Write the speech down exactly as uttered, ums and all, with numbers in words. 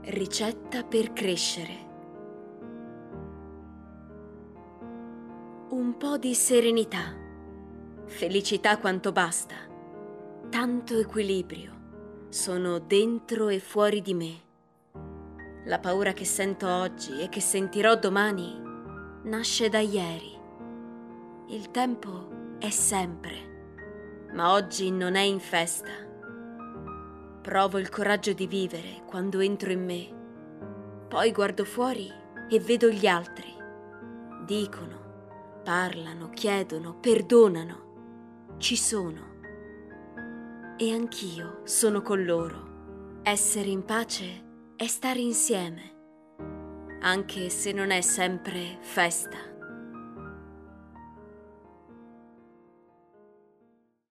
Ricetta per crescere. Un po' di serenità, felicità quanto basta, tanto equilibrio sono dentro e fuori di me. La paura che sento oggi e che sentirò domani nasce da ieri. Il tempo è sempre, ma oggi non è in festa. Provo il coraggio di vivere quando entro in me. Poi guardo fuori e vedo gli altri. Dicono, parlano, chiedono, perdonano. Ci sono. E anch'io sono con loro. Essere in pace è stare insieme, anche se non è sempre festa.